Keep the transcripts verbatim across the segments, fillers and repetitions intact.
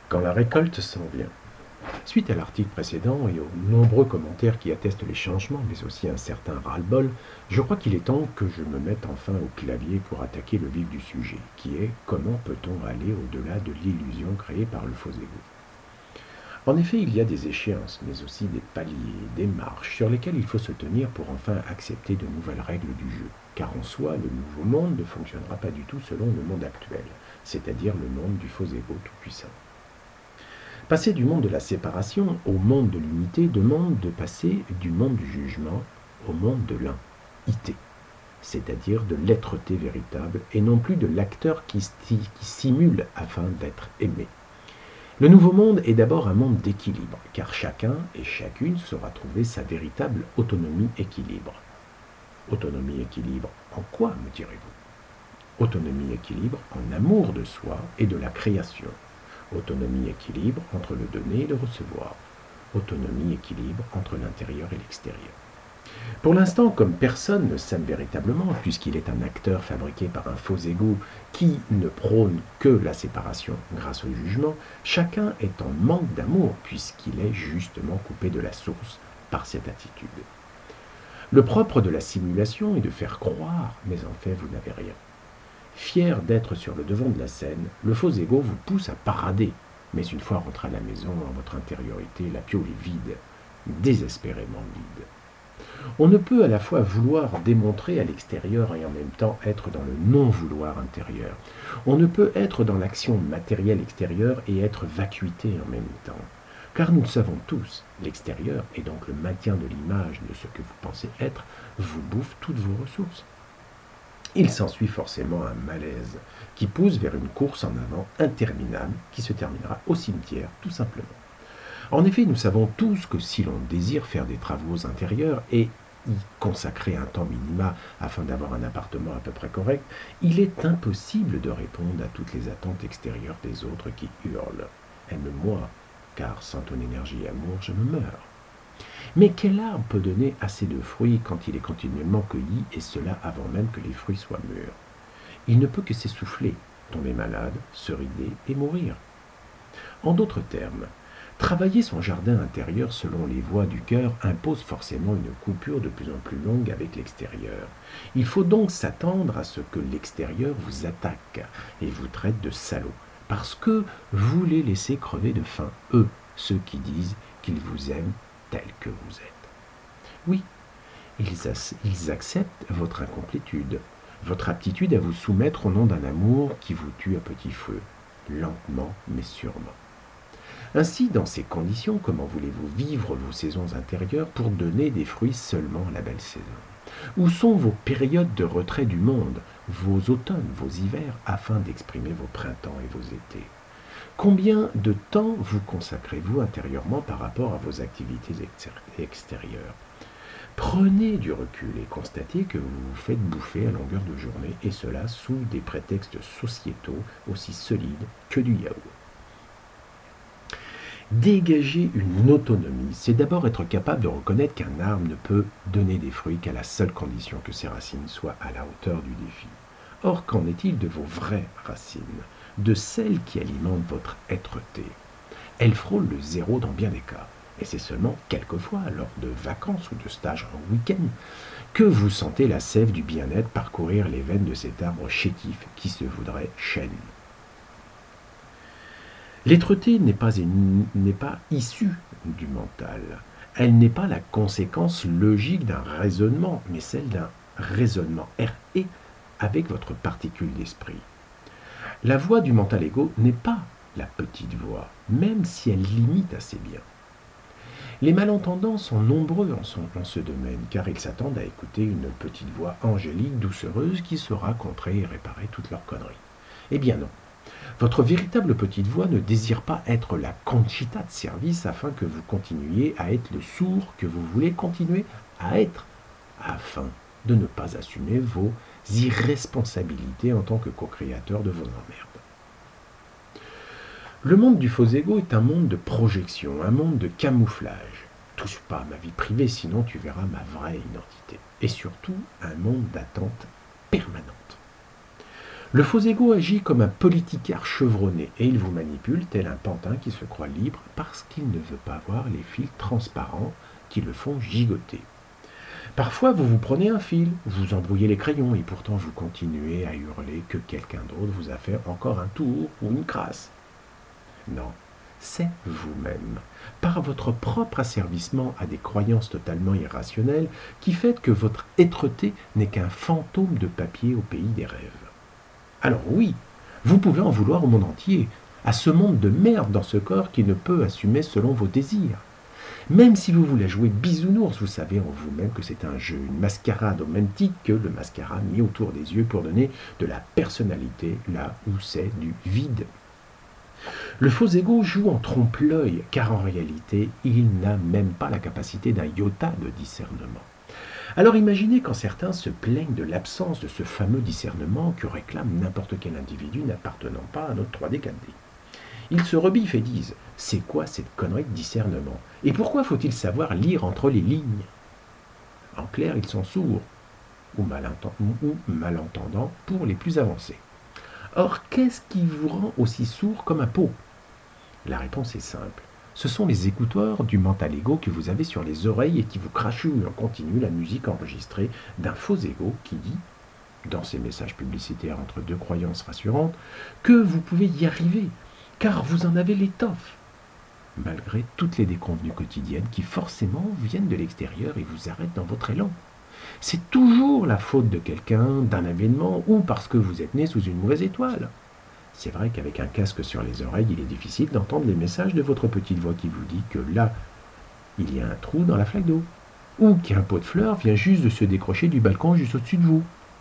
Quand la récolte s'en vient. Suite à l'article précédent et aux nombreux commentaires qui attestent les changements, mais aussi un certain ras-le-bol, je crois qu'il est temps que je me mette enfin au clavier pour attaquer le vif du sujet, qui est comment peut-on aller au-delà de l'illusion créée par le faux égo. En effet, il y a des échéances, mais aussi des paliers, des marches sur lesquelles il faut se tenir pour enfin accepter de nouvelles règles du jeu. Car en soi, le nouveau monde ne fonctionnera pas du tout selon le monde actuel, c'est-à-dire le monde du faux égo tout-puissant. Passer du monde de la séparation au monde de l'unité demande de passer du monde du jugement au monde de l'un-ité, c'est-à-dire de l'être-té véritable et non plus de l'acteur qui, qui simule afin d'être aimé. Le nouveau monde est d'abord un monde d'équilibre, car chacun et chacune saura trouver sa véritable autonomie-équilibre. Autonomie-équilibre en quoi, me direz-vous? Autonomie-équilibre en amour de soi et de la création. Autonomie-équilibre entre le donner et le recevoir. Autonomie-équilibre entre l'intérieur et l'extérieur. Pour l'instant, comme personne ne s'aime véritablement, puisqu'il est un acteur fabriqué par un faux égo qui ne prône que la séparation grâce au jugement, chacun est en manque d'amour, puisqu'il est justement coupé de la source par cette attitude. Le propre de la simulation est de faire croire, mais en fait vous n'avez rien. Fier d'être sur le devant de la scène, le faux égo vous pousse à parader, mais une fois rentré à la maison, en votre intériorité, la piole est vide, désespérément vide. On ne peut à la fois vouloir démontrer à l'extérieur et en même temps être dans le non-vouloir intérieur. On ne peut être dans l'action matérielle extérieure et être vacuité en même temps. Car nous le savons tous, l'extérieur, et donc le maintien de l'image de ce que vous pensez être, vous bouffe toutes vos ressources. Il s'ensuit forcément un malaise qui pousse vers une course en avant interminable qui se terminera au cimetière, tout simplement. En effet, nous savons tous que si l'on désire faire des travaux intérieurs et y consacrer un temps minima afin d'avoir un appartement à peu près correct, il est impossible de répondre à toutes les attentes extérieures des autres qui hurlent « Aime-moi, car sans ton énergie et amour, je me meurs ». Mais quel arbre peut donner assez de fruits quand il est continuellement cueilli, et cela avant même que les fruits soient mûrs? Il ne peut que s'essouffler, tomber malade, se rider et mourir. En d'autres termes, travailler son jardin intérieur selon les voies du cœur impose forcément une coupure de plus en plus longue avec l'extérieur. Il faut donc s'attendre à ce que l'extérieur vous attaque et vous traite de salaud, parce que vous les laissez crever de faim, eux, ceux qui disent qu'ils vous aiment tel que vous êtes. Oui, ils, ils acceptent votre incomplétude, votre aptitude à vous soumettre au nom d'un amour qui vous tue à petit feu, lentement mais sûrement. Ainsi, dans ces conditions, comment voulez-vous vivre vos saisons intérieures pour donner des fruits seulement à la belle saison? Où sont vos périodes de retrait du monde, vos automnes, vos hivers, afin d'exprimer vos printemps et vos étés? Combien de temps vous consacrez-vous intérieurement par rapport à vos activités extérieures? Prenez du recul et constatez que vous vous faites bouffer à longueur de journée, et cela sous des prétextes sociétaux aussi solides que du yaourt. Dégager une autonomie, c'est d'abord être capable de reconnaître qu'un arbre ne peut donner des fruits qu'à la seule condition que ses racines soient à la hauteur du défi. Or, qu'en est-il de vos vraies racines, de celles qui alimentent votre être-té? Elles frôlent le zéro dans bien des cas, et c'est seulement quelquefois, lors de vacances ou de stages en week-end, que vous sentez la sève du bien-être parcourir les veines de cet arbre chétif qui se voudrait chêne. L'être-té n'est pas, n'est pas issue du mental. Elle n'est pas la conséquence logique d'un raisonnement, mais celle d'un raisonnement erré avec votre particule d'esprit. La voix du mental égo n'est pas la petite voix, même si elle l'imite assez bien. Les malentendants sont nombreux en, son, en ce domaine, car ils s'attendent à écouter une petite voix angélique, doucereuse, qui saura contrer et réparer toutes leurs conneries. Eh bien non. Votre véritable petite voix ne désire pas être la Conchita de service afin que vous continuiez à être le sourd que vous voulez continuer à être, afin de ne pas assumer vos irresponsabilités en tant que co-créateur de vos emmerdes. Le monde du faux égo est un monde de projection, un monde de camouflage. Touche pas à ma vie privée, sinon tu verras ma vraie identité. Et surtout, un monde d'attente permanente. Le faux ego agit comme un politicard chevronné et il vous manipule tel un pantin qui se croit libre parce qu'il ne veut pas voir les fils transparents qui le font gigoter. Parfois, vous vous prenez un fil, vous embrouillez les crayons et pourtant vous continuez à hurler que quelqu'un d'autre vous a fait encore un tour ou une crasse. Non, c'est vous-même, par votre propre asservissement à des croyances totalement irrationnelles, qui fait que votre êtreté n'est qu'un fantôme de papier au pays des rêves. Alors oui, vous pouvez en vouloir au monde entier, à ce monde de merde dans ce corps qui ne peut assumer selon vos désirs. Même si vous voulez jouer bisounours, vous savez en vous-même que c'est un jeu, une mascarade au même titre que le mascara mis autour des yeux pour donner de la personnalité là où c'est du vide. Le faux ego joue en trompe-l'œil, car en réalité, il n'a même pas la capacité d'un iota de discernement. Alors imaginez quand certains se plaignent de l'absence de ce fameux discernement que réclame n'importe quel individu n'appartenant pas à notre trois D quatre D. Ils se rebiffent et disent « C'est quoi cette connerie de discernement? Et pourquoi faut-il savoir lire entre les lignes ?» En clair, ils sont sourds ou, malentend- ou malentendants pour les plus avancés. Or, qu'est-ce qui vous rend aussi sourd comme un pot? La réponse est simple. Ce sont les écouteurs du mental ego que vous avez sur les oreilles et qui vous crachouillent en continu la musique enregistrée d'un faux ego qui dit, dans ses messages publicitaires entre deux croyances rassurantes, que vous pouvez y arriver, car vous en avez l'étoffe, malgré toutes les déconvenues quotidiennes qui forcément viennent de l'extérieur et vous arrêtent dans votre élan. C'est toujours la faute de quelqu'un, d'un événement, ou parce que vous êtes né sous une mauvaise étoile. C'est vrai qu'avec un casque sur les oreilles, il est difficile d'entendre les messages de votre petite voix qui vous dit que là, il y a un trou dans la flaque d'eau, ou qu'un pot de fleurs vient juste de se décrocher du balcon juste au-dessus de vous.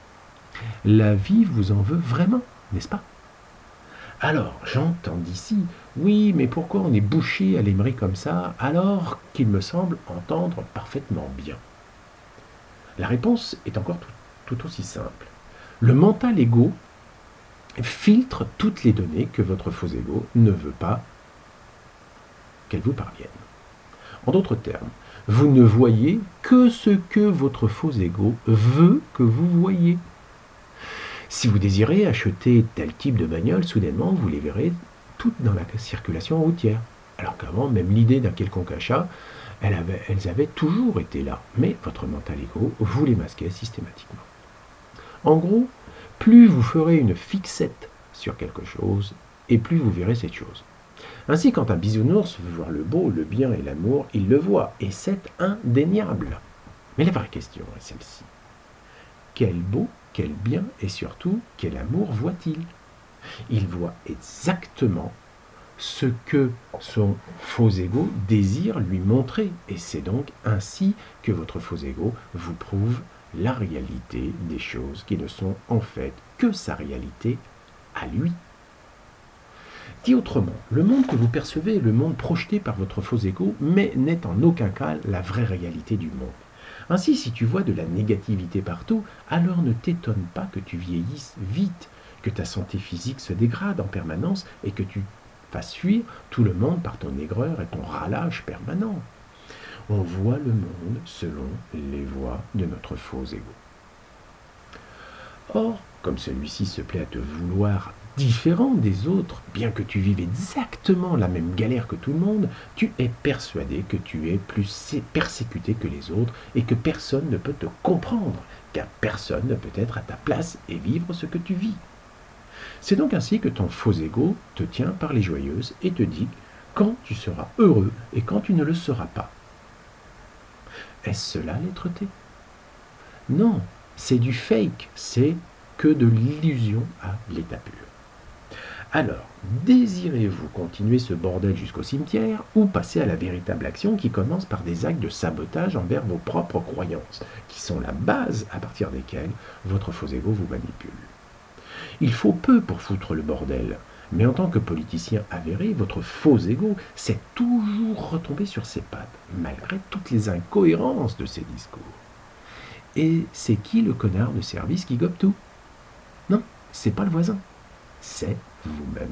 La vie vous en veut vraiment, n'est-ce pas? Alors, j'entends d'ici, oui, mais pourquoi on est bouché à l'aimerie comme ça, alors qu'il me semble entendre parfaitement bien? La réponse est encore tout, tout aussi simple. Le mental ego filtre toutes les données que votre faux ego ne veut pas qu'elles vous parviennent. En d'autres termes, vous ne voyez que ce que votre faux ego veut que vous voyez. Si vous désirez acheter tel type de bagnole, soudainement, vous les verrez toutes dans la circulation routière. Alors qu'avant, même l'idée d'un quelconque achat, elles avaient, elles avaient toujours été là. Mais votre mental ego vous les masquait systématiquement. En gros, plus vous ferez une fixette sur quelque chose, et plus vous verrez cette chose. Ainsi, quand un bisounours veut voir le beau, le bien et l'amour, il le voit, et c'est indéniable. Mais la vraie question est celle-ci. Quel beau, quel bien, et surtout, quel amour voit-il? Il voit exactement ce que son faux ego désire lui montrer, et c'est donc ainsi que votre faux ego vous prouve la réalité des choses qui ne sont en fait que sa réalité à lui. Dit autrement, le monde que vous percevez est le monde projeté par votre faux ego, mais n'est en aucun cas la vraie réalité du monde. Ainsi, si tu vois de la négativité partout, alors ne t'étonne pas que tu vieillisses vite, que ta santé physique se dégrade en permanence et que tu fasses fuir tout le monde par ton aigreur et ton râlage permanent. On voit le monde selon les voies de notre faux ego. Or, comme celui-ci se plaît à te vouloir différent des autres, bien que tu vives exactement la même galère que tout le monde, tu es persuadé que tu es plus persécuté que les autres et que personne ne peut te comprendre, car personne ne peut être à ta place et vivre ce que tu vis. C'est donc ainsi que ton faux ego te tient par les joyeuses et te dit quand tu seras heureux et quand tu ne le seras pas. Est-ce cela l'être-té? Non, c'est du fake, c'est que de l'illusion à l'état pur. Alors, désirez-vous continuer ce bordel jusqu'au cimetière ou passer à la véritable action qui commence par des actes de sabotage envers vos propres croyances, qui sont la base à partir desquelles votre faux ego vous manipule? Il faut peu pour foutre le bordel, mais en tant que politicien avéré, votre faux ego s'est toujours retombé sur ses pattes, malgré toutes les incohérences de ses discours. Et c'est qui le connard de service qui gobe tout? Non, c'est pas le voisin, c'est vous-même.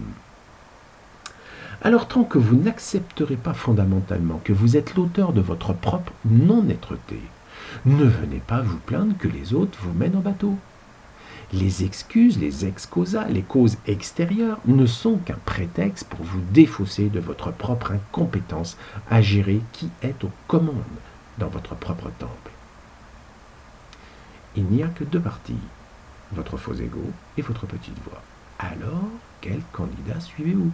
Alors tant que vous n'accepterez pas fondamentalement que vous êtes l'auteur de votre propre non-être-té, ne venez pas vous plaindre que les autres vous mènent en bateau. Les excuses, les ex causa, les causes extérieures ne sont qu'un prétexte pour vous défausser de votre propre incompétence à gérer qui est aux commandes dans votre propre temple. Il n'y a que deux partis, votre faux ego et votre petite voix. Alors, quel candidat suivez-vous?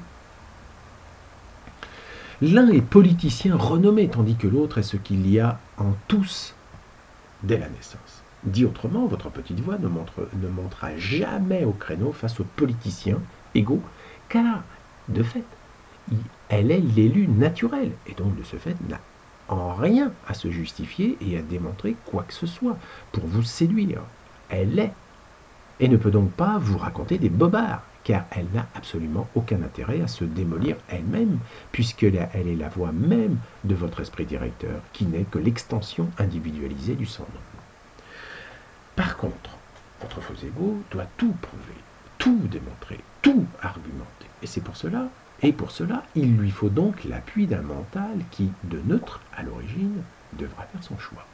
L'un est politicien renommé, tandis que l'autre est ce qu'il y a en tous dès la naissance. Dit autrement, votre petite voix ne, montre, ne montera jamais au créneau face aux politiciens égaux, car, de fait, elle est l'élu naturel, et donc de ce fait n'a en rien à se justifier et à démontrer quoi que ce soit pour vous séduire. Elle est, et ne peut donc pas vous raconter des bobards, car elle n'a absolument aucun intérêt à se démolir elle-même, puisqu'elle est la voix même de votre esprit directeur, qui n'est que l'extension individualisée du son. Par contre, votre faux ego doit tout prouver, tout démontrer, tout argumenter. Et c'est pour cela, et pour cela, il lui faut donc l'appui d'un mental qui, de neutre à l'origine, devra faire son choix.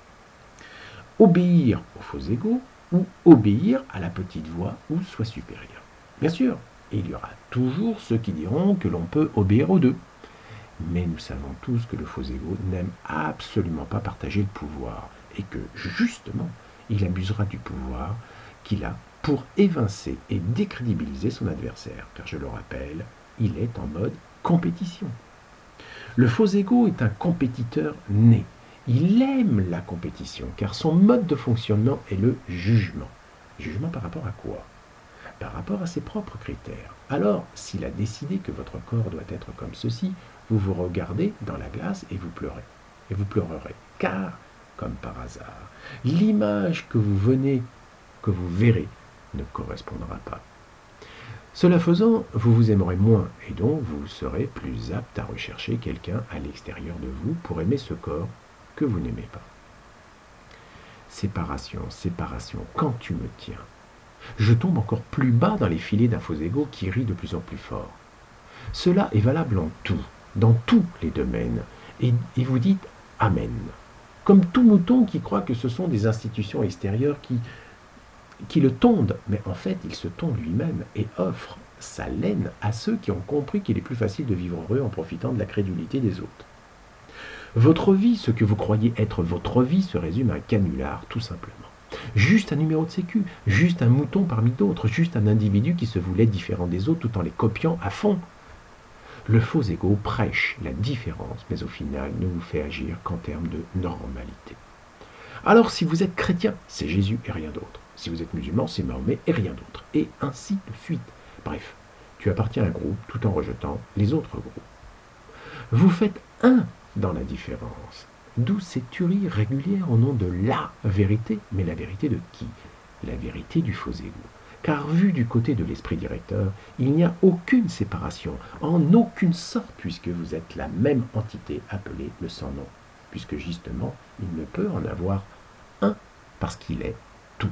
Obéir au faux ego ou obéir à la petite voix ou soit supérieur. Bien sûr, il y aura toujours ceux qui diront que l'on peut obéir aux deux. Mais nous savons tous que le faux ego n'aime absolument pas partager le pouvoir et que, justement, il abusera du pouvoir qu'il a pour évincer et décrédibiliser son adversaire, car je le rappelle, il est en mode compétition. Le faux ego est un compétiteur né. Il aime la compétition, car son mode de fonctionnement est le jugement. Jugement par rapport à quoi? Par rapport à ses propres critères. Alors, s'il a décidé que votre corps doit être comme ceci, vous vous regardez dans la glace et vous pleurez. Et vous pleurerez, car, comme par hasard, l'image que vous venez, que vous verrez, ne correspondra pas. Cela faisant, vous vous aimerez moins, et donc vous serez plus apte à rechercher quelqu'un à l'extérieur de vous pour aimer ce corps que vous n'aimez pas. Séparation, séparation, quand tu me tiens. Je tombe encore plus bas dans les filets d'un faux ego qui rit de plus en plus fort. Cela est valable en tout, dans tous les domaines, et, et vous dites « Amen ». Comme tout mouton qui croit que ce sont des institutions extérieures qui, qui le tondent, mais en fait il se tond lui-même et offre sa laine à ceux qui ont compris qu'il est plus facile de vivre heureux en profitant de la crédulité des autres. Votre vie, ce que vous croyez être votre vie, se résume à un canular, tout simplement. Juste un numéro de sécu, juste un mouton parmi d'autres, juste un individu qui se voulait différent des autres tout en les copiant à fond. Le faux ego prêche la différence, mais au final ne vous fait agir qu'en termes de normalité. Alors si vous êtes chrétien, c'est Jésus et rien d'autre. Si vous êtes musulman, c'est Mahomet et rien d'autre. Et ainsi de suite. Bref, tu appartiens à un groupe tout en rejetant les autres groupes. Vous faites un dans la différence. D'où ces tueries régulières au nom de la vérité. Mais la vérité de qui? La vérité du faux ego. Car vu du côté de l'esprit directeur, il n'y a aucune séparation, en aucune sorte, puisque vous êtes la même entité appelée le sans-nom. Puisque justement, il ne peut en avoir un, parce qu'il est tous.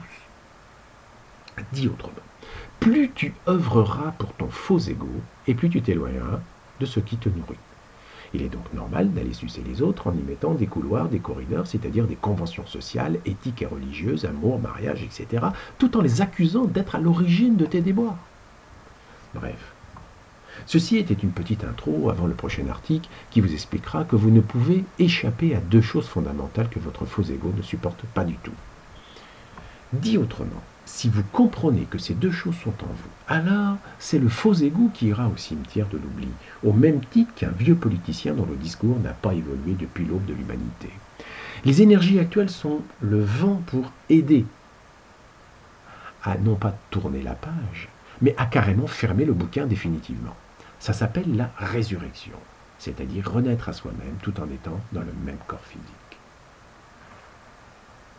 Dit autrement, plus tu œuvreras pour ton faux ego, et plus tu t'éloigneras de ce qui te nourrit. Il est donc normal d'aller sucer les autres en y mettant des couloirs, des corridors, c'est-à-dire des conventions sociales, éthiques et religieuses, amour, mariage, et cetera, tout en les accusant d'être à l'origine de tes déboires. Bref. Ceci était une petite intro avant le prochain article qui vous expliquera que vous ne pouvez échapper à deux choses fondamentales que votre faux ego ne supporte pas du tout. Dit autrement, si vous comprenez que ces deux choses sont en vous, alors c'est le faux ego qui ira au cimetière de l'oubli, au même titre qu'un vieux politicien dont le discours n'a pas évolué depuis l'aube de l'humanité. Les énergies actuelles sont le vent pour aider à non pas tourner la page, mais à carrément fermer le bouquin définitivement. Ça s'appelle la résurrection, c'est-à-dire renaître à soi-même tout en étant dans le même corps physique.